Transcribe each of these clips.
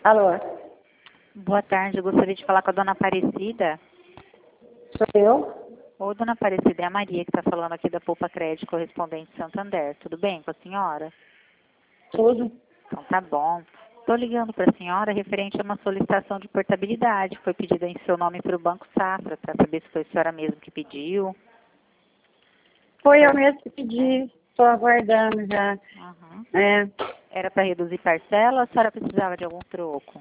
Alô, Boa tarde, eu gostaria de falar com a dona Aparecida. sou eu? Ô, dona Aparecida, é a Maria que está falando aqui da Poupa Crédito Correspondente Santander. Tudo bem com a senhora? Tudo. Então tá bom. Estou ligando para a senhora referente a uma solicitação de portabilidade. Foi pedida em seu nome para o Banco Safra, para saber se foi a senhora mesmo que pediu. Foi eu mesmo que pedi, estou aguardando já. Uhum. É, Era para reduzir parcela ou a senhora precisava de algum troco?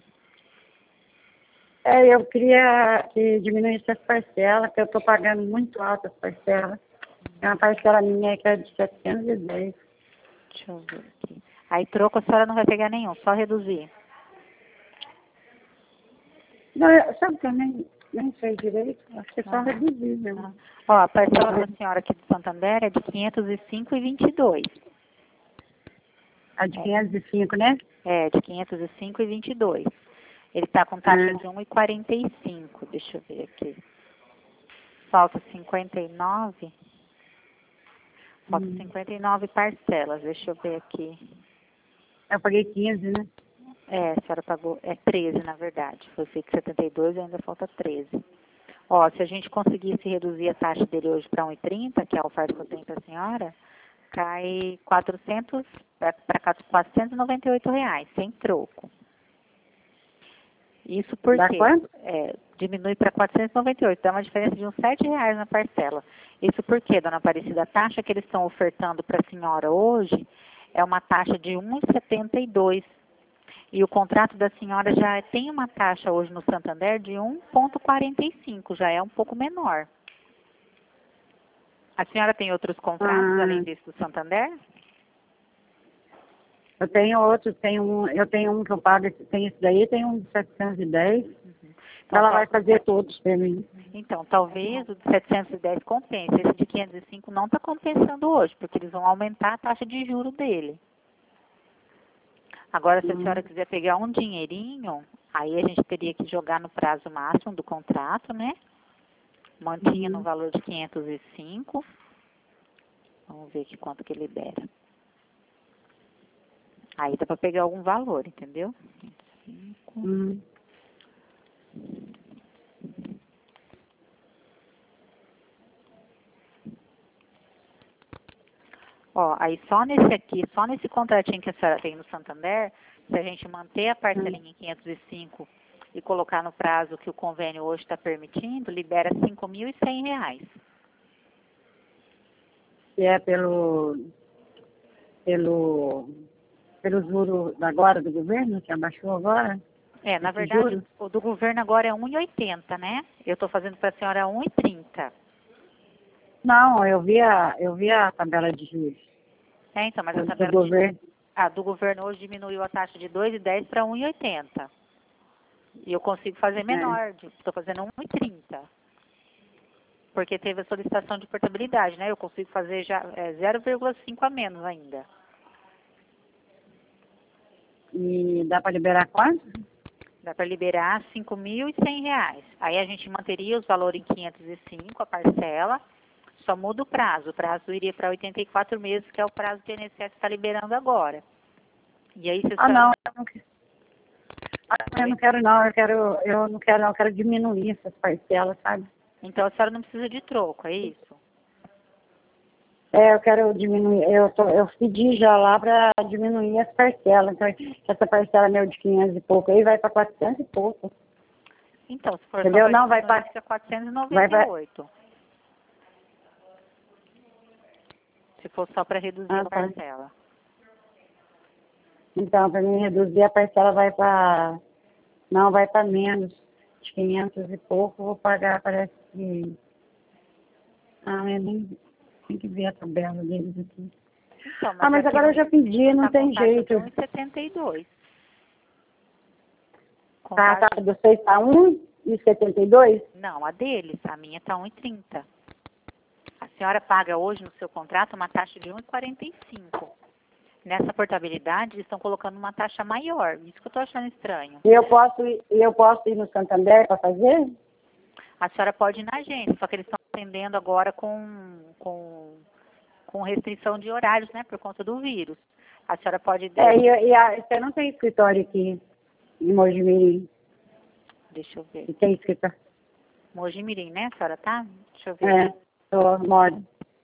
eu queria que diminuísse as parcelas, que eu estou pagando muito altas parcelas. É uma parcela minha que é de 710. Deixa eu ver aqui. Aí troco a senhora não vai pegar nenhum, só reduzir. Não, sabe que eu nem sei direito? Acho que é só reduzir mesmo. Uhum. Ó, a parcela da senhora aqui do Santander é de 505,22. A de 505, né? É, de 505,22. Ele está com taxa de 1,45. Deixa eu ver aqui. Falta 59. Falta 59 parcelas. Deixa eu ver aqui. Eu paguei 15, né? É, a senhora pagou. É 13, na verdade. Foi feito 72 e ainda falta 13. Ó, se a gente conseguisse reduzir a taxa dele hoje para 1,30, que é a oferta que eu tenho para a senhora, cai 400 para R$ 498, sem troco. Isso porque Dá quanto? diminui para 498, dá uma diferença de uns R$ 7 na parcela. Isso porque, dona Aparecida, a taxa que eles estão ofertando para a senhora hoje é uma taxa de 1,72. E o contrato da senhora já tem uma taxa hoje no Santander de 1,45, já é um pouco menor. A senhora tem outros contratos além desse do Santander? Eu tenho outro, eu tenho um que eu pago, tem esse daí, tem um de 710. Então, Ela vai fazer todos para mim. Então, talvez o de 710 compense. Esse de 505 não está compensando hoje, porque eles vão aumentar a taxa de juros dele. Agora, se a senhora quiser pegar um dinheirinho, aí a gente teria que jogar no prazo máximo do contrato, né? Mantinha no valor de 505. Vamos ver aqui quanto que libera. Aí dá para pegar algum valor, entendeu? 505. Ó, aí só nesse aqui, só nesse contratinho que a senhora tem no Santander, se a gente manter a parcelinha em 505 e colocar no prazo que o convênio hoje está permitindo, libera R$ 5.100. Que é pelo juro agora do governo, que abaixou agora? É, na Esse verdade, juro? o do governo agora é 1,80, né? Eu estou fazendo para a senhora 1,30. Não, eu vi a tabela de juros É, então, mas a do tabela governo. do governo hoje diminuiu a taxa de 2,10 para 1,80. E eu consigo fazer menor, estou fazendo 1,30. Porque teve a solicitação de portabilidade, né? Eu consigo fazer já 0,5 a menos ainda. E dá para liberar quanto? Dá para liberar R$ 5.100. Aí a gente manteria os valores em 505, a parcela, só muda o prazo. O prazo iria para 84 meses, que é o prazo que o INSS está liberando agora. E aí você Não, eu Oi? não quero não, eu não quero não, eu quero diminuir essas parcelas, sabe? Então a senhora não precisa de troco, é isso? Eu quero diminuir, eu pedi já lá para diminuir as parcelas. Então, essa parcela meu de 500 e pouco aí vai para 400 e pouco. Então, se for Entendeu? só Não, vai para para... fica 498. Se for só para reduzir a parcela. Então, para mim reduzir a parcela vai para... Não, vai para menos de 500 e pouco. Vou pagar, parece que... eu nem... Tem que ver a tabela deles aqui. Então, Mas agora eu já pedi, não tem jeito. 1,72. Tá, de vocês tá 1,72? Não, a deles. A minha está 1,30. A senhora paga hoje no seu contrato uma taxa de 1,45. Nessa portabilidade, eles estão colocando uma taxa maior. Isso que eu estou achando estranho. E eu posso ir no Santander para fazer? A senhora pode ir na agência, só que eles estão atendendo agora com restrição de horários, né, por conta do vírus. A senhora pode... Você não tem escritório aqui? em Mojimirim. Deixa eu ver. E tem escrito. Mojimirim, né, a senhora tá? Deixa eu ver. Moro.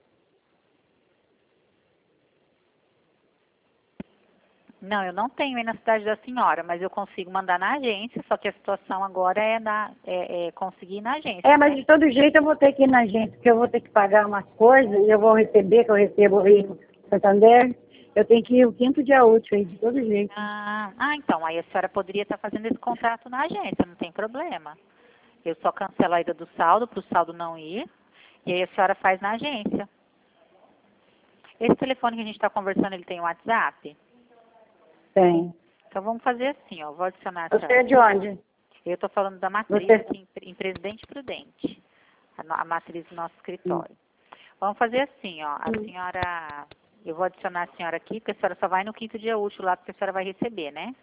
Não, eu não tenho aí na cidade da senhora, mas eu consigo mandar na agência, só que a situação agora é conseguir ir na agência. Mas de todo jeito eu vou ter que ir na agência, porque eu vou ter que pagar umas coisas e eu vou receber, que eu recebo aí no Santander. Eu tenho que ir o 5º dia útil aí, de todo jeito. Então, aí a senhora poderia estar fazendo esse contrato na agência, não tem problema. Eu só cancelo a ida do saldo, para o saldo não ir, e aí a senhora faz na agência. Esse telefone que a gente está conversando, ele tem WhatsApp? Tem. Então vamos fazer assim, ó, vou adicionar a Você senhora. é de onde? Eu estou falando da matriz Você... aqui em Presidente Prudente, a matriz do nosso escritório. Vamos fazer assim, ó, a senhora, eu vou adicionar a senhora aqui, porque a senhora só vai no 5º dia útil lá, porque a senhora vai receber, né?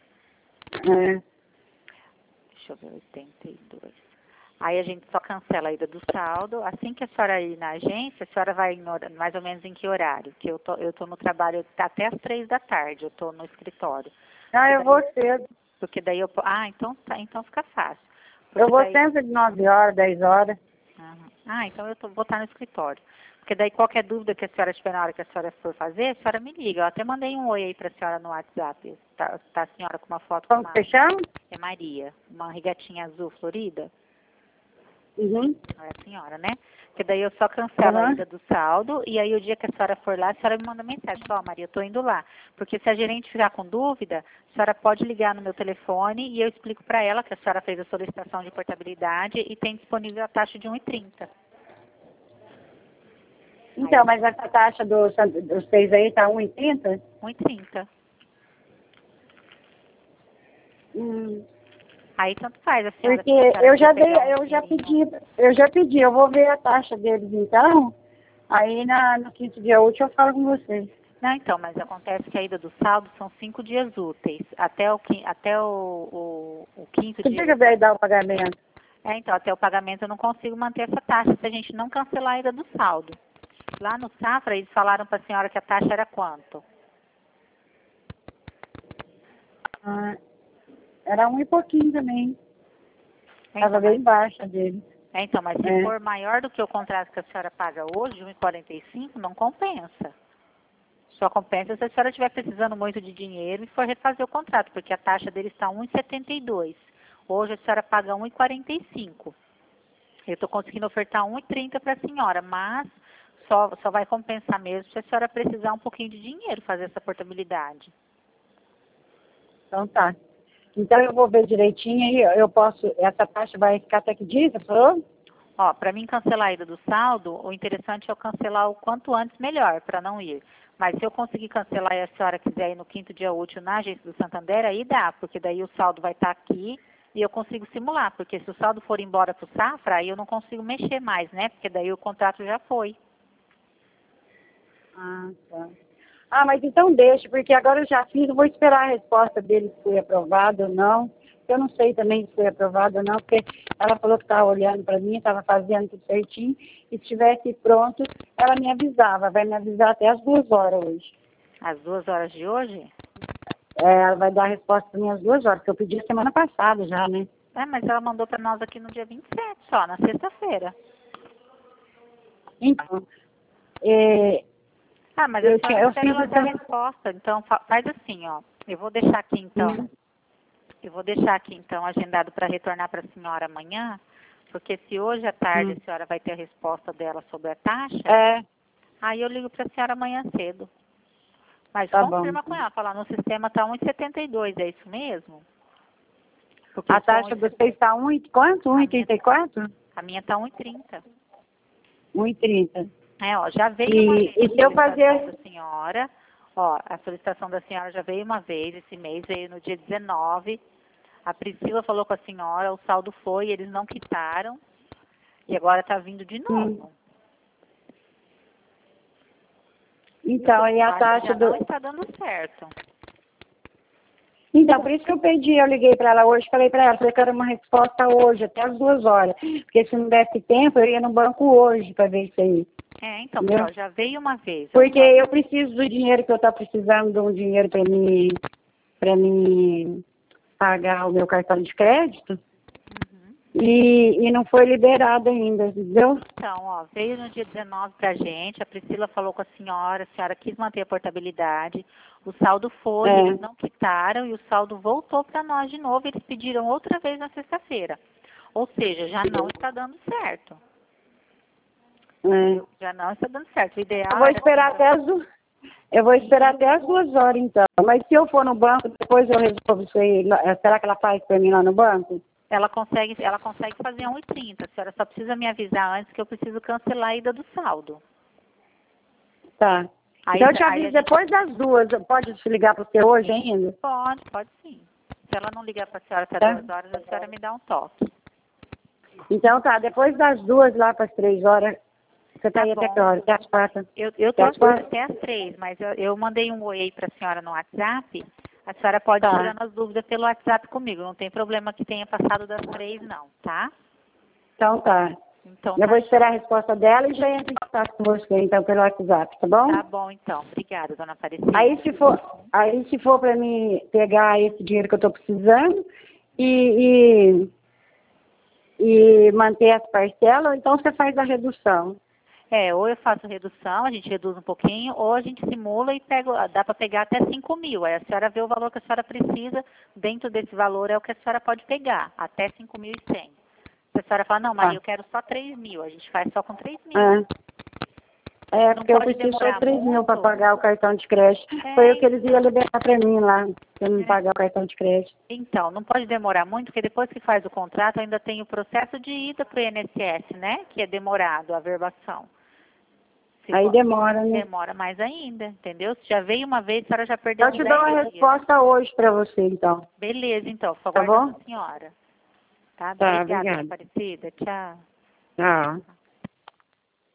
Deixa eu ver, 82. Aí a gente só cancela a ida do saldo. Assim que a senhora ir na agência, a senhora vai mais ou menos em que horário? Que eu tô no trabalho até às 3 da tarde, eu tô no escritório. Eu vou cedo. Porque daí eu... então tá, então fica fácil. Porque eu vou sempre de 9 horas, 10 horas. Então vou estar no escritório. Porque daí qualquer dúvida que a senhora tiver na hora que a senhora for fazer, a senhora me liga. Eu até mandei um oi aí pra senhora no WhatsApp. Tá a senhora com uma foto Como você chama? É Maria. Uma regatinha azul florida. Uhum. É a senhora, né? Porque daí eu só cancelo a ida do saldo e aí o dia que a senhora for lá, a senhora me manda mensagem. Ó, Maria, eu tô indo lá. Porque se a gerente ficar com dúvida, a senhora pode ligar no meu telefone e eu explico para ela que a senhora fez a solicitação de portabilidade e tem disponível a taxa de 1,30. Então, mas essa taxa dos 6 aí tá 1,30? 1,30. Aí tanto faz a senhora. Porque eu já pedi, eu vou ver a taxa deles então. Aí no 5º dia útil eu falo com vocês. Não, então, mas acontece que a ida do saldo são 5 dias úteis. Até o 5º dia. Você vai dar o pagamento? Então, até o pagamento eu não consigo manter essa taxa se a gente não cancelar a ida do saldo. Lá no Safra, eles falaram para a senhora que a taxa era quanto? Era 1 e pouquinho também. Estava bem baixa dele. Então, mas se for maior do que o contrato que a senhora paga hoje, 1,45, não compensa. Só compensa se a senhora estiver precisando muito de dinheiro e for refazer o contrato, porque a taxa dele está 1,72. Hoje a senhora paga 1,45. Eu estou conseguindo ofertar 1,30 para a senhora, mas só vai compensar mesmo se a senhora precisar um pouquinho de dinheiro fazer essa portabilidade. Então tá. Então eu vou ver direitinho aí, essa taxa vai ficar até que dia, você falou? Ó, para mim cancelar a ida do saldo, o interessante é eu cancelar o quanto antes melhor, para não ir. Mas se eu conseguir cancelar e a senhora quiser ir no 5º dia útil na agência do Santander, aí dá, porque daí o saldo vai estar aqui e eu consigo simular, porque se o saldo for embora para o Safra, aí eu não consigo mexer mais, né? Porque daí o contrato já foi. Tá. Mas então deixa, porque agora eu já fiz, eu vou esperar a resposta dele se foi aprovado ou não. Eu não sei também se foi aprovado ou não, porque ela falou que estava olhando para mim, estava fazendo tudo certinho, e se estivesse pronto, ela me avisava, vai me avisar até às 2 horas hoje. Às 2 horas de hoje? Ela vai dar a resposta para mim às 2 horas, que eu pedi semana passada já, né? Mas ela mandou para nós aqui no dia 27, só, na sexta-feira. Então, mas a senhora espera ela dar a resposta. Então, faz assim, ó. Eu vou deixar aqui, então, agendado para retornar para a senhora amanhã, porque se hoje à tarde a senhora vai ter a resposta dela sobre a taxa, aí eu ligo para a senhora amanhã cedo. Mas confirma com ela, falar, no sistema está 1,72, é isso mesmo? Porque a taxa de vocês está quanto? 1,34? A minha está 1,30. 1,30. Ó, já veio uma vez a solicitação da senhora. Ó, a solicitação da senhora já veio uma vez, esse mês veio no dia 19. A Priscila falou com a senhora, o saldo foi, eles não quitaram. E agora está vindo de novo. Então, aí a taxa não está dando certo. Então, por isso que eu liguei para ela hoje, falei para ela, falei que era uma resposta hoje, até às 2 horas. Porque se não desse tempo, eu ia no banco hoje para ver isso aí. Então, pessoal, já veio uma vez. Porque eu preciso do dinheiro que eu estou precisando, de um dinheiro para mim pagar o meu cartão de crédito e não foi liberado ainda, entendeu? Então, ó, veio no dia 19 pra gente, a Priscila falou com a senhora quis manter a portabilidade, o saldo foi, eles não quitaram e o saldo voltou para nós de novo, eles pediram outra vez na sexta-feira. Ou seja, já não está dando certo. Já não está dando certo. O ideal Eu vou esperar eu vou esperar até as 2 horas, então. Mas se eu for no banco, depois eu resolvo isso aí. Será que ela faz para mim lá no banco? Ela consegue fazer 1,30. A senhora só precisa me avisar antes que eu preciso cancelar a ida do saldo. Tá. Então eu te aviso depois das 2. Pode te ligar para você hoje ainda? Pode sim. Se ela não ligar para a senhora até 2 horas, a senhora me dá um toque. Então tá, depois das 2 lá para as 3 horas, você tá aí até que hora? Até as 4? Eu tô até as 3, mas eu mandei um oi para a senhora no WhatsApp. A senhora pode ir tirando as dúvidas pelo WhatsApp comigo. Não tem problema que tenha passado das 3, não, tá? Então tá. Então, eu vou esperar a resposta dela e já entro em contato com você, então, pelo WhatsApp, tá bom? Tá bom, então. Obrigada, dona Aparecida. Aí se for para mim pegar esse dinheiro que eu estou precisando e manter as parcelas, então você faz a redução. Ou eu faço redução, a gente reduz um pouquinho, ou a gente simula e dá para pegar até 5.000. Aí a senhora vê o valor que a senhora precisa, dentro desse valor é o que a senhora pode pegar, até 5.100. Se a senhora fala, não, Maria, eu quero só 3.000, a gente faz só com 3.000. Porque eu preciso só 3.000 para pagar o cartão de crédito. Foi o que eles iam liberar para mim lá, se eu não pagar o cartão de crédito. Então, não pode demorar muito, porque depois que faz o contrato, ainda tem o processo de ida para o INSS, né? Que é demorado, a verbação. Aí demora, né? Demora mais ainda, entendeu? Se já veio uma vez, a senhora já perdeu uns 10 dias. Eu te dou a resposta hoje para você, então. Beleza, então. Fico aguardando a senhora. Tá? Obrigada, obrigada. Aparecida. Tchau. Tchau.